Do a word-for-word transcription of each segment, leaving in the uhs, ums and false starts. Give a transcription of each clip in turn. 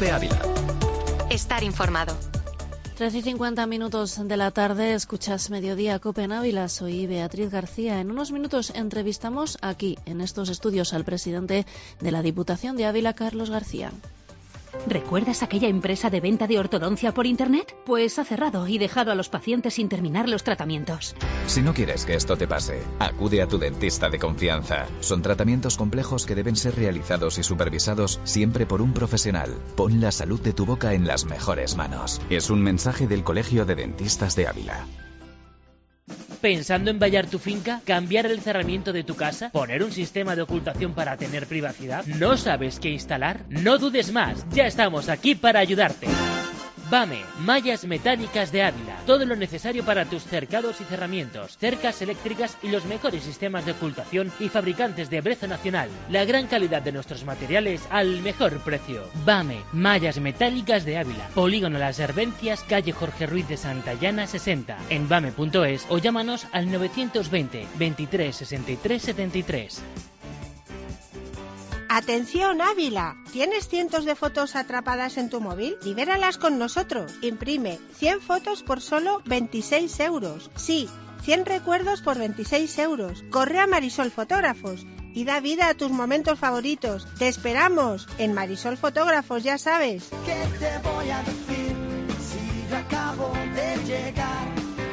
COPE Ávila. Estar informado. trece y cincuenta minutos de la tarde, escuchas Mediodía COPE en Ávila. Soy Beatriz García. En unos minutos entrevistamos aquí, en estos estudios, al presidente de la Diputación de Ávila, Carlos García. ¿Recuerdas aquella empresa de venta de ortodoncia por Internet? Pues ha cerrado y dejado a los pacientes sin terminar los tratamientos. Si no quieres que esto te pase, acude a tu dentista de confianza. Son tratamientos complejos que deben ser realizados y supervisados siempre por un profesional. Pon la salud de tu boca en las mejores manos. Es un mensaje del Colegio de Dentistas de Ávila. ¿Pensando en vallar tu finca? ¿Cambiar el cerramiento de tu casa? ¿Poner un sistema de ocultación para tener privacidad? ¿No sabes qué instalar? No dudes más, ya estamos aquí para ayudarte. BAME, Mallas Metálicas de Ávila. Todo lo necesario para tus cercados y cerramientos, cercas eléctricas y los mejores sistemas de ocultación y fabricantes de brezo nacional. La gran calidad de nuestros materiales al mejor precio. BAME, Mallas Metálicas de Ávila. Polígono Las Herbencias, calle Jorge Ruiz de Santayana sesenta. En bame punto es o llámanos al novecientos veinte, veintitrés, sesenta y tres, setenta y tres. ¡Atención, Ávila! ¿Tienes cientos de fotos atrapadas en tu móvil? Libéralas con nosotros. Imprime cien fotos por solo veintiséis euros. Sí, cien recuerdos por veintiséis euros. Corre a Marisol Fotógrafos y da vida a tus momentos favoritos. ¡Te esperamos! En Marisol Fotógrafos, ya sabes. ¿Qué te voy a decir si yo acabo de llegar?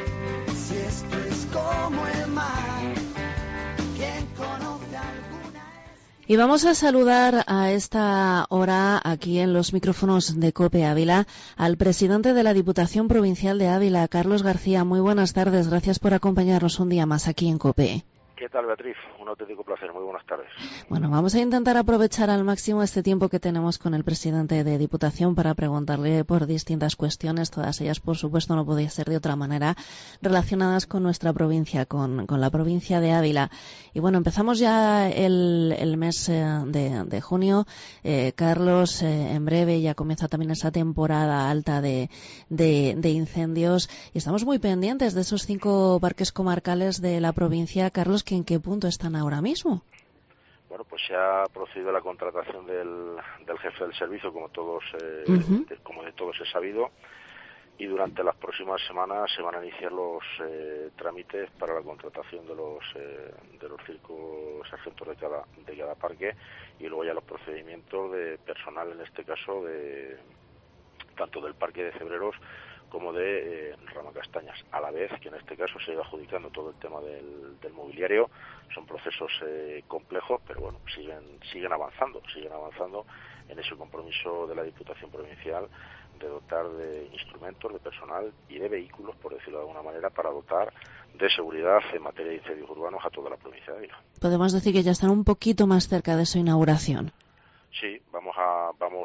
Si esto es como el mar, ¿quién conoce alguna? Y vamos a saludar a esta hora, aquí en los micrófonos de COPE Ávila, al presidente de la Diputación Provincial de Ávila, Carlos García. Muy buenas tardes, gracias por acompañarnos un día más aquí en COPE. ¿Qué tal, Beatriz? Un auténtico placer. Muy buenas tardes. Bueno, vamos a intentar aprovechar al máximo este tiempo que tenemos con el presidente de Diputación para preguntarle por distintas cuestiones, todas ellas, por supuesto, no podía ser de otra manera, relacionadas con nuestra provincia, con, con la provincia de Ávila. Y bueno, empezamos ya el, el mes eh, de, de junio. Eh, Carlos, eh, en breve ya comienza también esa temporada alta de, de, de incendios y estamos muy pendientes de esos cinco parques comarcales de la provincia. Carlos, ¿en qué punto están ahora mismo? Bueno, pues se ha procedido a la contratación del, del jefe del servicio, como todos, eh, Uh-huh. de, como de todos es sabido, y durante las próximas semanas se van a iniciar los eh, trámites para la contratación de los eh, de los cinco sargentos de cada de cada parque y luego ya los procedimientos de personal, en este caso de tanto del parque de Cebreros como de eh, Rama Castañas, a la vez que en este caso se ha ido adjudicando todo el tema del, del mobiliario. Son procesos eh, complejos, pero bueno, siguen siguen avanzando, siguen avanzando en ese compromiso de la Diputación Provincial de dotar de instrumentos, de personal y de vehículos, por decirlo de alguna manera, para dotar de seguridad en materia de incendios urbanos a toda la provincia de Ávila. Podemos decir que ya están un poquito más cerca de su inauguración. Sí, vamos a vamos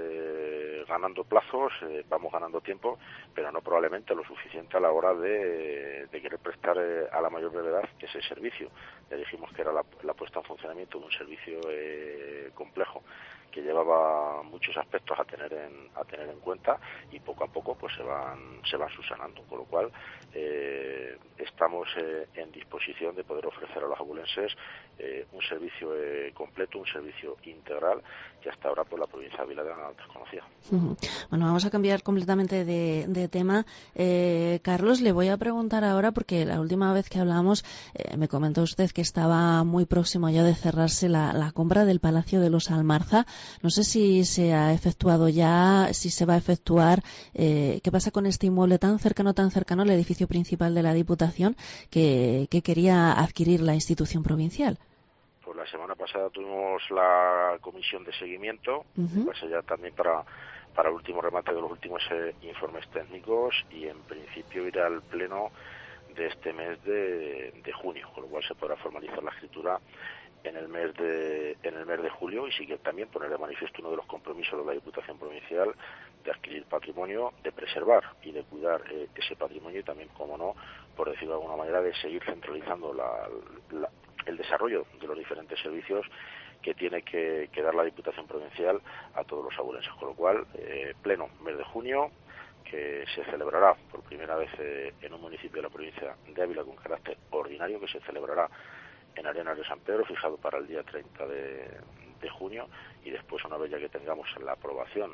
eh, ganando plazos, eh, vamos ganando tiempo, pero no probablemente lo suficiente a la hora de, de querer prestar eh, a la mayor brevedad ese servicio. Ya dijimos que era la, la puesta en funcionamiento de un servicio eh, complejo que llevaba muchos aspectos a tener en a tener en cuenta y poco a poco pues se van se van subsanando, con lo cual eh, estamos eh, en disposición de poder ofrecer a los abulenses eh, un servicio eh, completo, un servicio integral que hasta ahora por la provincia de Ávila desconocía. Uh-huh. Bueno, vamos a cambiar completamente de, de tema. Eh, Carlos, le voy a preguntar ahora, porque la última vez que hablamos eh, me comentó usted que estaba muy próximo ya de cerrarse la, la compra del Palacio de los Almarza. No sé si se ha efectuado ya, si se va a efectuar. Eh, ¿Qué pasa con este inmueble tan cercano, tan cercano al edificio principal de la Diputación que, que quería adquirir la institución provincial? Pues la semana pasada tuvimos la comisión de seguimiento, Uh-huh. pues ya también para para el último remate de los últimos eh, informes técnicos y en principio irá al pleno de este mes de, de junio, con lo cual se podrá formalizar la escritura en el mes de en el mes de julio y sí que también poner de manifiesto uno de los compromisos de la Diputación Provincial de adquirir patrimonio, de preservar y de cuidar eh, ese patrimonio y también, como no, por decirlo de alguna manera, de seguir centralizando la, la, el desarrollo de los diferentes servicios que tiene que, que dar la Diputación Provincial a todos los abulenses, con lo cual eh, pleno mes de junio, que se celebrará por primera vez eh, en un municipio de la provincia de Ávila con carácter ordinario, que se celebrará en Arenas de San Pedro, fijado para el día treinta de, de junio, y después, una vez ya que tengamos la aprobación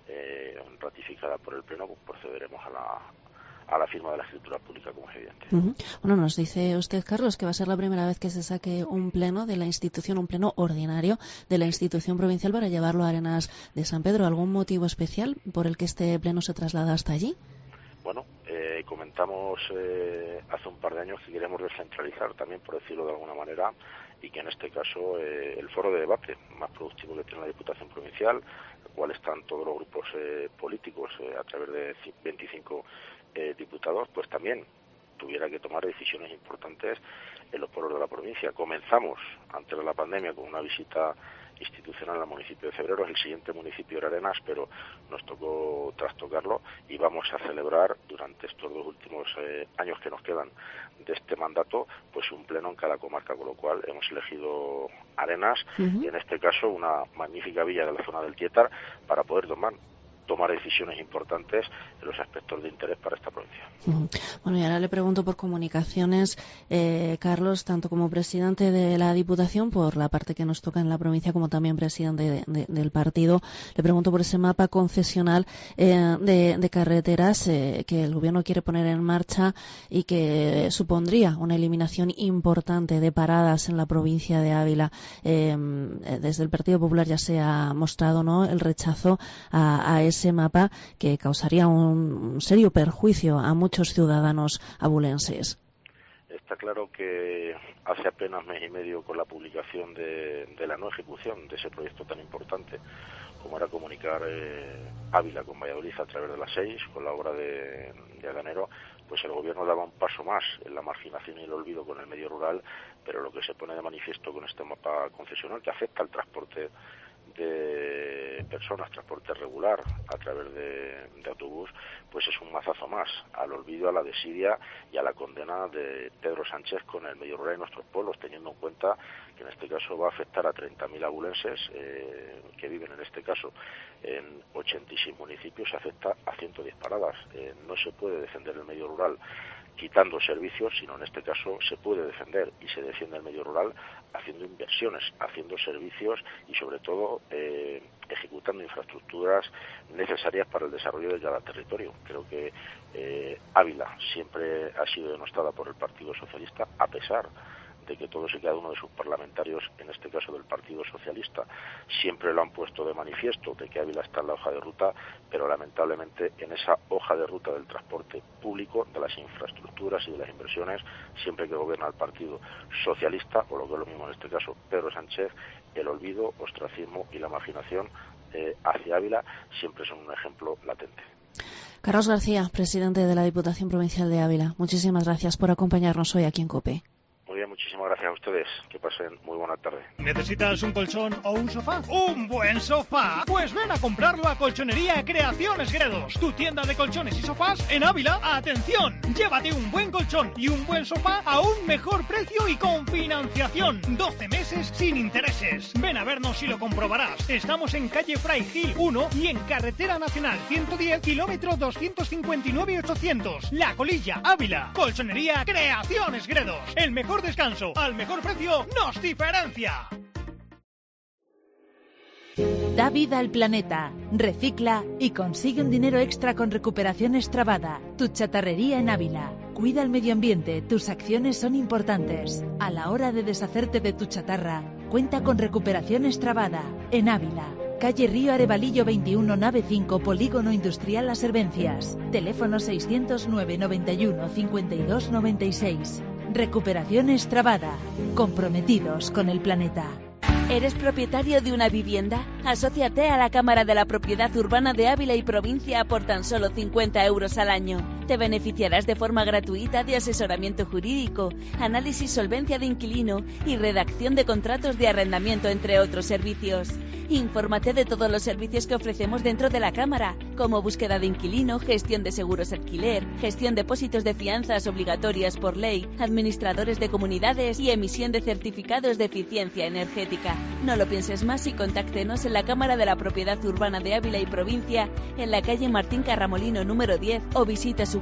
eh, ratificada por el Pleno, pues procederemos a la a la firma de la escritura pública, como es evidente. Uh-huh. Bueno, nos dice usted, Carlos, que va a ser la primera vez que se saque un pleno de la institución, un pleno ordinario de la institución provincial para llevarlo a Arenas de San Pedro. ¿Algún motivo especial por el que este pleno se traslada hasta allí? Bueno, eh, comentamos eh, hace un par de años que queremos descentralizar también, por decirlo de alguna manera, y que en este caso eh, el foro de debate más productivo que tiene la Diputación Provincial, el cual están todos los grupos eh, políticos eh, a través de veinticinco eh, diputados, pues también tuviera que tomar decisiones importantes en los pueblos de la provincia. Comenzamos antes de la pandemia con una visita institucional al municipio de Cebreros. El siguiente municipio era Arenas, pero nos tocó trastocarlo y vamos a celebrar durante estos dos últimos eh, años que nos quedan de este mandato, pues un pleno en cada comarca, con lo cual hemos elegido Arenas, uh-huh. y en este caso una magnífica villa de la zona del Tietar, para poder tomar tomar decisiones importantes en los aspectos de interés para esta provincia. Bueno, y ahora le pregunto por comunicaciones, eh, Carlos, tanto como presidente de la Diputación, por la parte que nos toca en la provincia, como también presidente de, de, del partido, le pregunto por ese mapa concesional eh, de, de carreteras eh, que el Gobierno quiere poner en marcha y que supondría una eliminación importante de paradas en la provincia de Ávila. Eh, desde el Partido Popular ya se ha mostrado, ¿no?, el rechazo a, a ese mapa, que causaría un serio perjuicio a muchos ciudadanos abulenses. Está claro que hace apenas mes y medio, con la publicación de, de la no ejecución de ese proyecto tan importante como era comunicar eh, Ávila con Valladolid a través de la seis, con la obra de, de Aganero, pues el Gobierno daba un paso más en la marginación y el olvido con el medio rural, pero lo que se pone de manifiesto con este mapa concesional, que afecta al transporte de personas, transporte regular a través de, de autobús, pues es un mazazo más al olvido, a la desidia y a la condena de Pedro Sánchez con el medio rural de nuestros pueblos, teniendo en cuenta que en este caso va a afectar a treinta mil abulenses eh, que viven en este caso en ochenta y seis municipios, se afecta a ciento diez paradas. Eh, no se puede defender el medio rural quitando servicios, sino en este caso se puede defender y se defiende el medio rural haciendo inversiones, haciendo servicios y sobre todo eh, ejecutando infraestructuras necesarias para el desarrollo de cada territorio. Creo que eh, Ávila siempre ha sido denostada por el Partido Socialista, a pesar de que todos y cada uno de sus parlamentarios, en este caso del Partido Socialista, siempre lo han puesto de manifiesto, de que Ávila está en la hoja de ruta, pero lamentablemente en esa hoja de ruta del transporte público, de las infraestructuras y de las inversiones, siempre que gobierna el Partido Socialista, o lo que es lo mismo en este caso, Pedro Sánchez, el olvido, ostracismo y la marginación eh, hacia Ávila siempre son un ejemplo latente. Carlos García, presidente de la Diputación Provincial de Ávila, muchísimas gracias por acompañarnos hoy aquí en COPE. Muy bien, muchísimas gracias a ustedes. Que pasen muy buena tarde. ¿Necesitas un colchón o un sofá? ¿Un buen sofá? Pues ven a comprarlo a Colchonería Creaciones Gredos, tu tienda de colchones y sofás en Ávila. ¡Atención! Llévate un buen colchón y un buen sofá a un mejor precio y con financiación. doce meses sin intereses. Ven a vernos y lo comprobarás. Estamos en calle Fray Gil uno y en Carretera Nacional ciento diez, kilómetro doscientos cincuenta y nueve ochocientos. La Colilla, Ávila. Colchonería Creaciones Gredos. El mejor descanso al mejor precio nos diferencia. Da vida al planeta, recicla y consigue un dinero extra con Recuperación Estrabada, tu chatarrería en Ávila. Cuida el medio ambiente, tus acciones son importantes. A la hora de deshacerte de tu chatarra, cuenta con Recuperación Estrabada en Ávila. Calle Río Arevalillo veintiuno, nave cinco, Polígono Industrial Las Hervencias. Teléfono seiscientos nueve, noventa y uno, cincuenta y dos, noventa y seis. Recuperación Estrabada. Comprometidos con el planeta. ¿Eres propietario de una vivienda? Asóciate a la Cámara de la Propiedad Urbana de Ávila y Provincia por tan solo cincuenta euros al año. Te beneficiarás de forma gratuita de asesoramiento jurídico, análisis solvencia de inquilino y redacción de contratos de arrendamiento, entre otros servicios. Infórmate de todos los servicios que ofrecemos dentro de la Cámara, como búsqueda de inquilino, gestión de seguros alquiler, gestión de depósitos de fianzas obligatorias por ley, administradores de comunidades y emisión de certificados de eficiencia energética. No lo pienses más y contáctenos en la Cámara de la Propiedad Urbana de Ávila y Provincia, en la calle Martín Carramolino número diez, o visita su